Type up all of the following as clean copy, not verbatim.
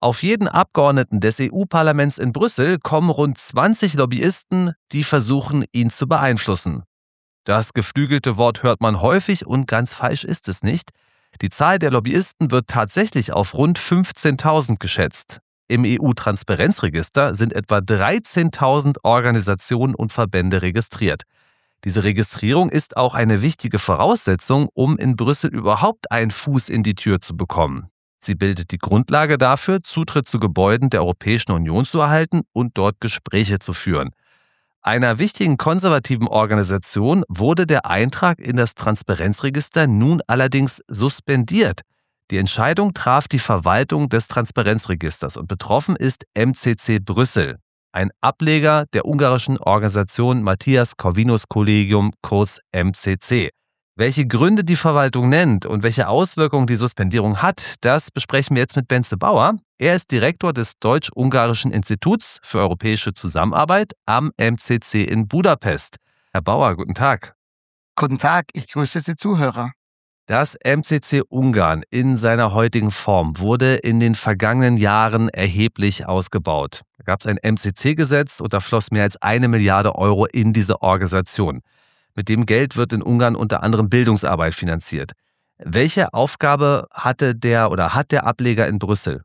Auf jeden Abgeordneten des EU-Parlaments in Brüssel kommen rund 20 Lobbyisten, die versuchen, ihn zu beeinflussen. Das geflügelte Wort hört man häufig und ganz falsch ist es nicht. Die Zahl der Lobbyisten wird tatsächlich auf rund 15.000 geschätzt. Im EU-Transparenzregister sind etwa 13.000 Organisationen und Verbände registriert. Diese Registrierung ist auch eine wichtige Voraussetzung, um in Brüssel überhaupt einen Fuß in die Tür zu bekommen. Sie bildet die Grundlage dafür, Zutritt zu Gebäuden der Europäischen Union zu erhalten und dort Gespräche zu führen. Einer wichtigen konservativen Organisation wurde der Eintrag in das Transparenzregister nun allerdings suspendiert. Die Entscheidung traf die Verwaltung des Transparenzregisters und betroffen ist MCC Brüssel, ein Ableger der ungarischen Organisation Matthias Corvinus Collegium, kurz MCC. Welche Gründe die Verwaltung nennt und welche Auswirkungen die Suspendierung hat, das besprechen wir jetzt mit Bence Bauer. Er ist Direktor des Deutsch-Ungarischen Instituts für europäische Zusammenarbeit am MCC in Budapest. Herr Bauer, guten Tag. Guten Tag, ich grüße Sie Zuhörer. Das MCC Ungarn in seiner heutigen Form wurde in den vergangenen Jahren erheblich ausgebaut. Da gab es ein MCC-Gesetz und da floss mehr als 1 Milliarde Euro in diese Organisation. Mit dem Geld wird in Ungarn unter anderem Bildungsarbeit finanziert. Welche Aufgabe hat der Ableger in Brüssel?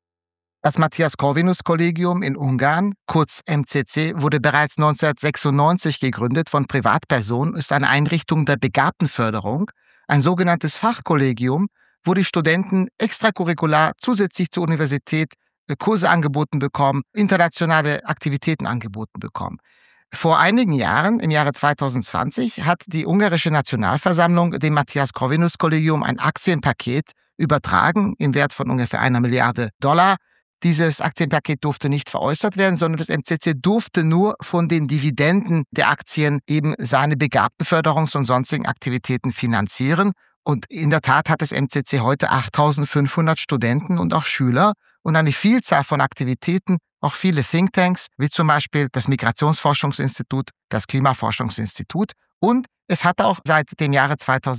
Das Matthias Corvinus Collegium in Ungarn, kurz MCC, wurde bereits 1996 gegründet von Privatpersonen, ist eine Einrichtung der Begabtenförderung, ein sogenanntes Fachkollegium, wo die Studenten extracurricular zusätzlich zur Universität Kurse angeboten bekommen, internationale Aktivitäten angeboten bekommen. Vor einigen Jahren, im Jahre 2020, hat die ungarische Nationalversammlung dem Matthias Corvinus Collegium ein Aktienpaket übertragen im Wert von ungefähr 1 Milliarde $. Dieses Aktienpaket durfte nicht veräußert werden, sondern das MCC durfte nur von den Dividenden der Aktien eben seine Begabtenförderungs- und sonstigen Aktivitäten finanzieren. Und in der Tat hat das MCC heute 8.500 Studenten und auch Schüler und eine Vielzahl von Aktivitäten, auch viele Thinktanks, wie zum Beispiel das Migrationsforschungsinstitut, das Klimaforschungsinstitut. Und es hat auch seit dem Jahre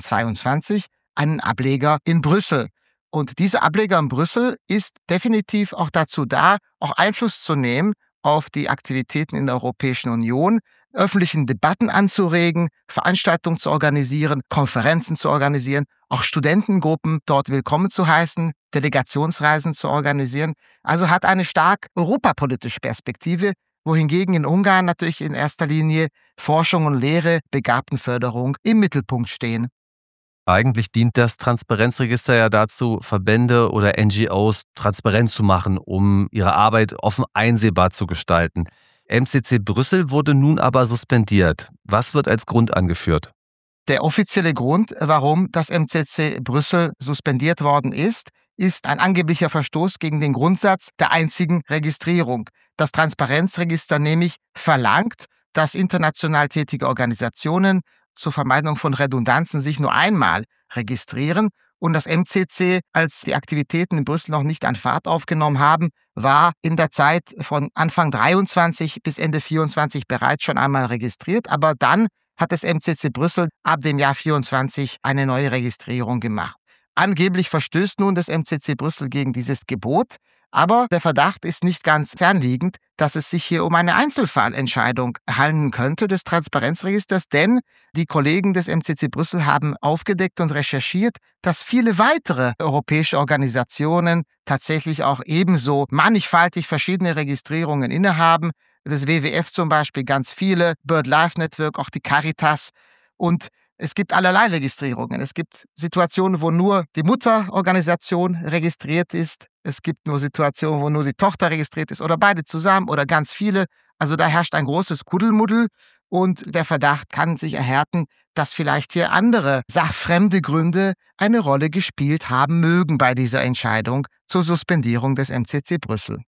2022 einen Ableger in Brüssel. Und dieser Ableger in Brüssel ist definitiv auch dazu da, auch Einfluss zu nehmen auf die Aktivitäten in der Europäischen Union, öffentlichen Debatten anzuregen, Veranstaltungen zu organisieren, Konferenzen zu organisieren, auch Studentengruppen dort willkommen zu heißen, Delegationsreisen zu organisieren. Also hat eine stark europapolitische Perspektive, wohingegen in Ungarn natürlich in erster Linie Forschung und Lehre, Begabtenförderung im Mittelpunkt stehen. Eigentlich dient das Transparenzregister ja dazu, Verbände oder NGOs transparent zu machen, um ihre Arbeit offen einsehbar zu gestalten. MCC Brüssel wurde nun aber suspendiert. Was wird als Grund angeführt? Der offizielle Grund, warum das MCC Brüssel suspendiert worden ist ein angeblicher Verstoß gegen den Grundsatz der einzigen Registrierung. Das Transparenzregister nämlich verlangt, dass international tätige Organisationen zur Vermeidung von Redundanzen sich nur einmal registrieren. Und das MCC, als die Aktivitäten in Brüssel noch nicht an Fahrt aufgenommen haben, war in der Zeit von Anfang 23 bis Ende 24 bereits schon einmal registriert. Aber dann hat das MCC Brüssel ab dem Jahr 24 eine neue Registrierung gemacht. Angeblich verstößt nun das MCC Brüssel gegen dieses Gebot. Aber der Verdacht ist nicht ganz fernliegend, dass es sich hier um eine Einzelfallentscheidung handeln könnte des Transparenzregisters, denn die Kollegen des MCC Brüssel haben aufgedeckt und recherchiert, dass viele weitere europäische Organisationen tatsächlich auch ebenso mannigfaltig verschiedene Registrierungen innehaben. Das WWF zum Beispiel ganz viele, BirdLife Network, auch die Caritas. Und es gibt allerlei Registrierungen. Es gibt Situationen, wo nur die Mutterorganisation registriert ist. Es gibt nur Situationen, wo nur die Tochter registriert ist oder beide zusammen oder ganz viele. Also da herrscht ein großes Kuddelmuddel und der Verdacht kann sich erhärten, dass vielleicht hier andere sachfremde Gründe eine Rolle gespielt haben mögen bei dieser Entscheidung zur Suspendierung des MCC Brüssel.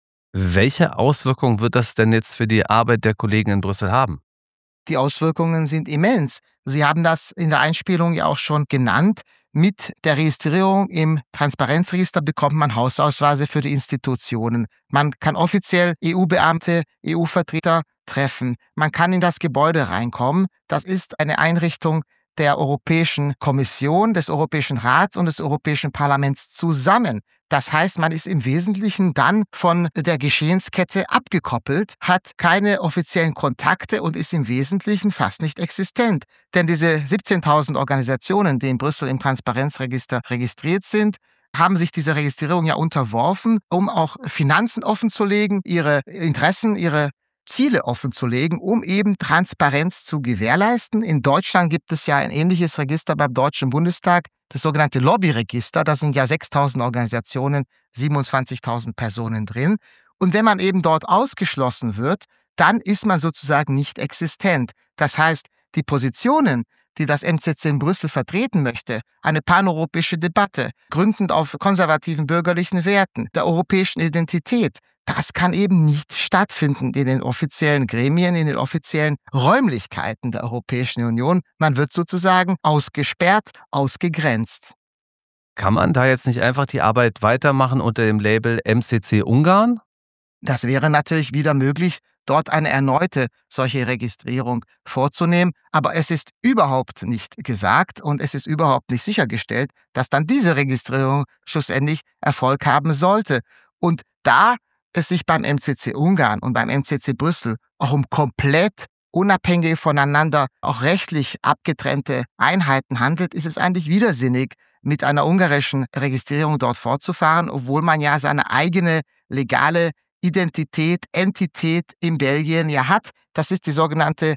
Welche Auswirkungen wird das denn jetzt für die Arbeit der Kollegen in Brüssel haben? Die Auswirkungen sind immens. Sie haben das in der Einspielung ja auch schon genannt. Mit der Registrierung im Transparenzregister bekommt man Hausausweise für die Institutionen. Man kann offiziell EU-Beamte, EU-Vertreter treffen. Man kann in das Gebäude reinkommen. Das ist eine Einrichtung, der Europäischen Kommission, des Europäischen Rats und des Europäischen Parlaments zusammen. Das heißt, man ist im Wesentlichen dann von der Geschehenskette abgekoppelt, hat keine offiziellen Kontakte und ist im Wesentlichen fast nicht existent. Denn diese 17.000 Organisationen, die in Brüssel im Transparenzregister registriert sind, haben sich dieser Registrierung ja unterworfen, um auch Finanzen offenzulegen, ihre Interessen, ihre Ziele offenzulegen, um eben Transparenz zu gewährleisten. In Deutschland gibt es ja ein ähnliches Register beim Deutschen Bundestag, das sogenannte Lobbyregister. Da sind ja 6.000 Organisationen, 27.000 Personen drin. Und wenn man eben dort ausgeschlossen wird, dann ist man sozusagen nicht existent. Das heißt, die Positionen, die das MCC in Brüssel vertreten möchte, eine paneuropäische Debatte, gründend auf konservativen bürgerlichen Werten, der europäischen Identität, das kann eben nicht stattfinden in den offiziellen Gremien, in den offiziellen Räumlichkeiten der Europäischen Union. Man wird sozusagen ausgesperrt, ausgegrenzt. Kann man da jetzt nicht einfach die Arbeit weitermachen unter dem Label MCC Ungarn? Das wäre natürlich wieder möglich, dort eine erneute solche Registrierung vorzunehmen. Aber es ist überhaupt nicht gesagt und es ist überhaupt nicht sichergestellt, dass dann diese Registrierung schlussendlich Erfolg haben sollte. Und da es sich beim MCC Ungarn und beim MCC Brüssel auch um komplett unabhängige voneinander, auch rechtlich abgetrennte Einheiten handelt, ist es eigentlich widersinnig, mit einer ungarischen Registrierung dort fortzufahren, obwohl man ja seine eigene legale Identität, Entität in Belgien ja hat. Das ist die sogenannte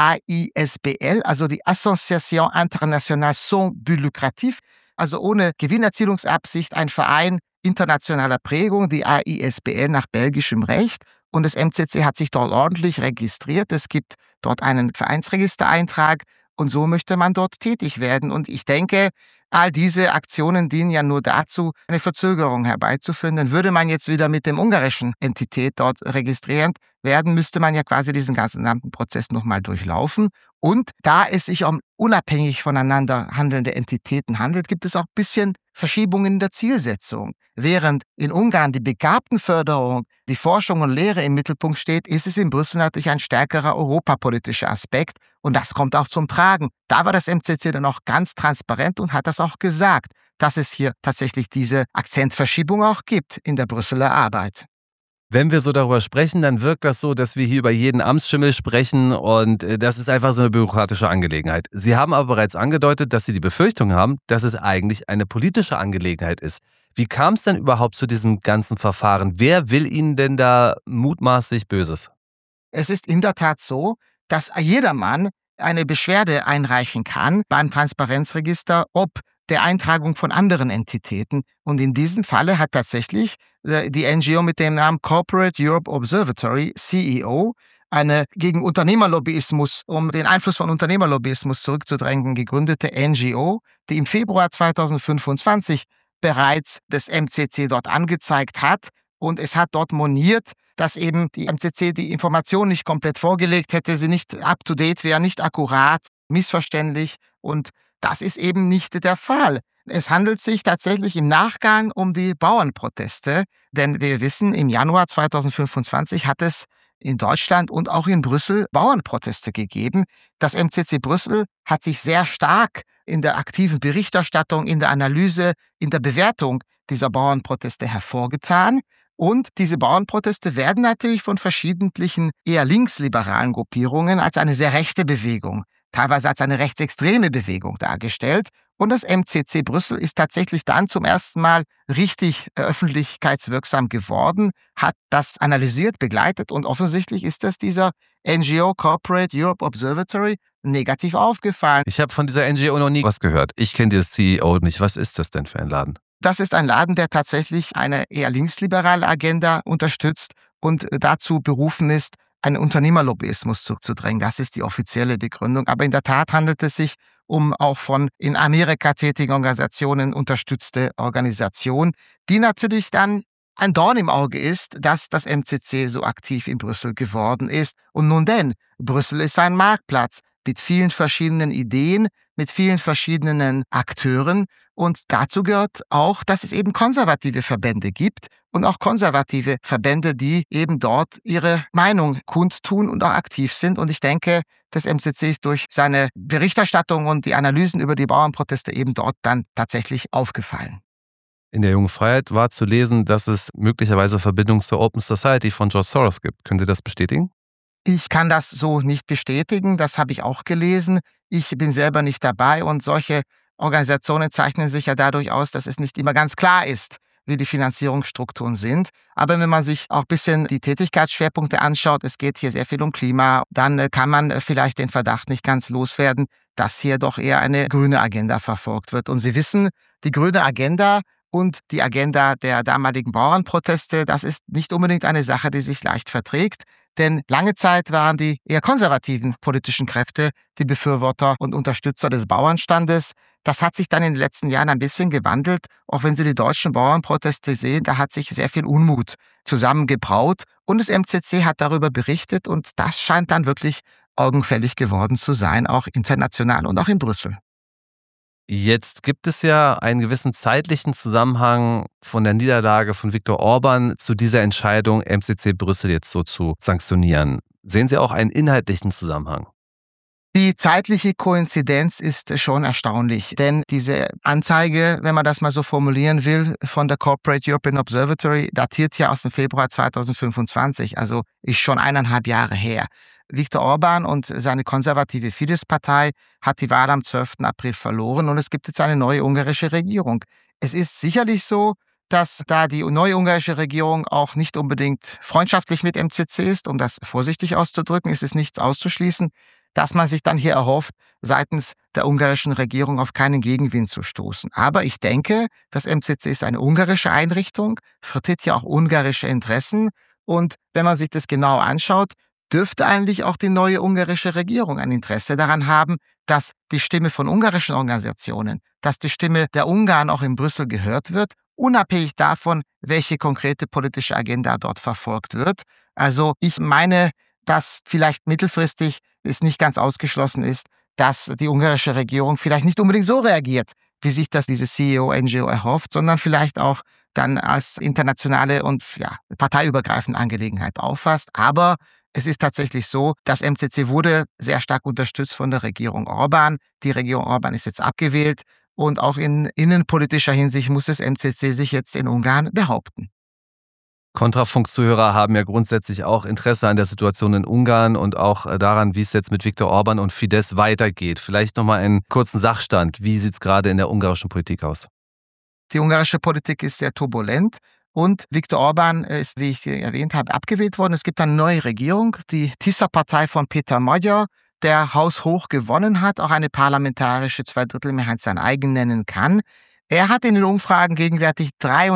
AISBL, also die Association Internationale Sans But Lucratif, also ohne Gewinnerzielungsabsicht ein Verein internationaler Prägung, die AISBL nach belgischem Recht. Und das MCC hat sich dort ordentlich registriert. Es gibt dort einen Vereinsregistereintrag und so möchte man dort tätig werden. Und ich denke, all diese Aktionen dienen ja nur dazu, eine Verzögerung herbeizuführen. Denn würde man jetzt wieder mit dem ungarischen Entität dort registriert werden, müsste man ja quasi diesen gesamten Prozess nochmal durchlaufen. Und da es sich um unabhängig voneinander handelnde Entitäten handelt, gibt es auch ein bisschen Verschiebungen in der Zielsetzung. Während in Ungarn die Begabtenförderung, die Forschung und Lehre im Mittelpunkt steht, ist es in Brüssel natürlich ein stärkerer europapolitischer Aspekt. Und das kommt auch zum Tragen. Da war das MCC dann auch ganz transparent und hat das auch gesagt, dass es hier tatsächlich diese Akzentverschiebung auch gibt in der Brüsseler Arbeit. Wenn wir so darüber sprechen, dann wirkt das so, dass wir hier über jeden Amtsschimmel sprechen und das ist einfach so eine bürokratische Angelegenheit. Sie haben aber bereits angedeutet, dass Sie die Befürchtung haben, dass es eigentlich eine politische Angelegenheit ist. Wie kam es denn überhaupt zu diesem ganzen Verfahren? Wer will Ihnen denn da mutmaßlich Böses? Es ist in der Tat so, dass jedermann eine Beschwerde einreichen kann beim Transparenzregister, ob der Eintragung von anderen Entitäten. Und in diesem Falle hat tatsächlich die NGO mit dem Namen Corporate Europe Observatory, CEO, eine gegen Unternehmerlobbyismus, um den Einfluss von Unternehmerlobbyismus zurückzudrängen, gegründete NGO, die im Februar 2025 bereits das MCC dort angezeigt hat. Und es hat dort moniert, dass eben die MCC die Information nicht komplett vorgelegt hätte, sie nicht up-to-date wäre, nicht akkurat, missverständlich. Und das ist eben nicht der Fall. Es handelt sich tatsächlich im Nachgang um die Bauernproteste, denn wir wissen, im Januar 2025 hat es in Deutschland und auch in Brüssel Bauernproteste gegeben. Das MCC Brüssel hat sich sehr stark in der aktiven Berichterstattung, in der Analyse, in der Bewertung dieser Bauernproteste hervorgetan. Und diese Bauernproteste werden natürlich von verschiedentlichen eher linksliberalen Gruppierungen als eine sehr rechte Bewegung, teilweise als eine rechtsextreme Bewegung dargestellt. Und das MCC Brüssel ist tatsächlich dann zum ersten Mal richtig öffentlichkeitswirksam geworden, hat das analysiert, begleitet und offensichtlich ist das dieser NGO Corporate Europe Observatory negativ aufgefallen. Ich habe von dieser NGO noch nie was gehört. Ich kenne das CEO nicht. Was ist das denn für ein Laden? Das ist ein Laden, der tatsächlich eine eher linksliberale Agenda unterstützt und dazu berufen ist, einen Unternehmerlobbyismus zurückzudrängen. Das ist die offizielle Begründung. Aber in der Tat handelt es sich um auch von in Amerika tätigen Organisationen unterstützte Organisation, die natürlich dann ein Dorn im Auge ist, dass das MCC so aktiv in Brüssel geworden ist. Und nun denn, Brüssel ist ein Marktplatz. mit vielen verschiedenen Ideen, mit vielen verschiedenen Akteuren. Und dazu gehört auch, dass es eben konservative Verbände gibt und auch konservative Verbände, die eben dort ihre Meinung kundtun und auch aktiv sind. Und ich denke, das MCC ist durch seine Berichterstattung und die Analysen über die Bauernproteste eben dort dann tatsächlich aufgefallen. In der Jungen Freiheit war zu lesen, dass es möglicherweise Verbindungen zur Open Society von George Soros gibt. Können Sie das bestätigen? Ich kann das so nicht bestätigen, das habe ich auch gelesen. Ich bin selber nicht dabei und solche Organisationen zeichnen sich ja dadurch aus, dass es nicht immer ganz klar ist, wie die Finanzierungsstrukturen sind. Aber wenn man sich auch ein bisschen die Tätigkeitsschwerpunkte anschaut, es geht hier sehr viel um Klima, dann kann man vielleicht den Verdacht nicht ganz loswerden, dass hier doch eher eine grüne Agenda verfolgt wird. Und Sie wissen, die grüne Agenda und die Agenda der damaligen Bauernproteste, das ist nicht unbedingt eine Sache, die sich leicht verträgt. Denn lange Zeit waren die eher konservativen politischen Kräfte die Befürworter und Unterstützer des Bauernstandes. Das hat sich dann in den letzten Jahren ein bisschen gewandelt. Auch wenn Sie die deutschen Bauernproteste sehen, da hat sich sehr viel Unmut zusammengebraut. Und das MCC hat darüber berichtet und das scheint dann wirklich augenfällig geworden zu sein, auch international und auch in Brüssel. Jetzt gibt es ja einen gewissen zeitlichen Zusammenhang von der Niederlage von Viktor Orban zu dieser Entscheidung, MCC Brüssel jetzt so zu sanktionieren. Sehen Sie auch einen inhaltlichen Zusammenhang? Die zeitliche Koinzidenz ist schon erstaunlich, denn diese Anzeige, wenn man das mal so formulieren will, von der Corporate European Observatory, datiert ja aus dem Februar 2025, also ist schon 1,5 Jahre her. Viktor Orban und seine konservative Fidesz-Partei hat die Wahl am 12. April verloren und es gibt jetzt eine neue ungarische Regierung. Es ist sicherlich so, dass da die neue ungarische Regierung auch nicht unbedingt freundschaftlich mit MCC ist, um das vorsichtig auszudrücken, ist es nicht auszuschließen, dass man sich dann hier erhofft, seitens der ungarischen Regierung auf keinen Gegenwind zu stoßen. Aber ich denke, das MCC ist eine ungarische Einrichtung, vertritt ja auch ungarische Interessen und wenn man sich das genau anschaut, dürfte eigentlich auch die neue ungarische Regierung ein Interesse daran haben, dass die Stimme von ungarischen Organisationen, dass die Stimme der Ungarn auch in Brüssel gehört wird, unabhängig davon, welche konkrete politische Agenda dort verfolgt wird. Also ich meine, dass vielleicht mittelfristig es nicht ganz ausgeschlossen ist, dass die ungarische Regierung vielleicht nicht unbedingt so reagiert, wie sich das diese CEO-NGO erhofft, sondern vielleicht auch dann als internationale und parteiübergreifende Angelegenheit auffasst. Aber es ist tatsächlich so, das MCC wurde sehr stark unterstützt von der Regierung Orban. Die Regierung Orban ist jetzt abgewählt und auch in innenpolitischer Hinsicht muss das MCC sich jetzt in Ungarn behaupten. Kontrafunkzuhörer haben ja grundsätzlich auch Interesse an der Situation in Ungarn und auch daran, wie es jetzt mit Viktor Orban und Fidesz weitergeht. Vielleicht nochmal einen kurzen Sachstand. Wie sieht es gerade in der ungarischen Politik aus? Die ungarische Politik ist sehr turbulent und Viktor Orban ist, wie ich erwähnt habe, abgewählt worden. Es gibt eine neue Regierung, die Tisza-Partei von Péter Magyar, der haushoch gewonnen hat, auch eine parlamentarische Zweidrittelmehrheit sein eigen nennen kann. Er hat in den Umfragen gegenwärtig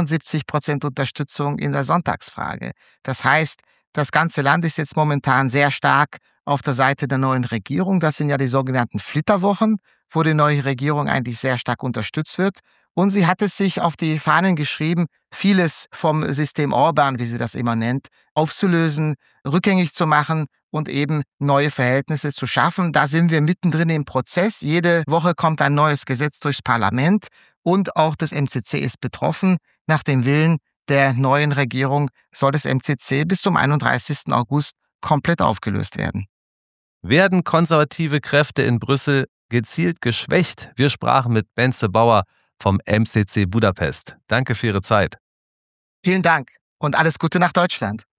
73% Unterstützung in der Sonntagsfrage. Das heißt, das ganze Land ist jetzt momentan sehr stark auf der Seite der neuen Regierung. Das sind ja die sogenannten Flitterwochen, wo die neue Regierung eigentlich sehr stark unterstützt wird. Und sie hat es sich auf die Fahnen geschrieben, vieles vom System Orban, wie sie das immer nennt, aufzulösen, rückgängig zu machen und eben neue Verhältnisse zu schaffen. Da sind wir mittendrin im Prozess. Jede Woche kommt ein neues Gesetz durchs Parlament und auch das MCC ist betroffen. Nach dem Willen der neuen Regierung soll das MCC bis zum 31. August komplett aufgelöst werden. Werden konservative Kräfte in Brüssel gezielt geschwächt? Wir sprachen mit Benze Bauer vom MCC Budapest. Danke für Ihre Zeit. Vielen Dank und alles Gute nach Deutschland.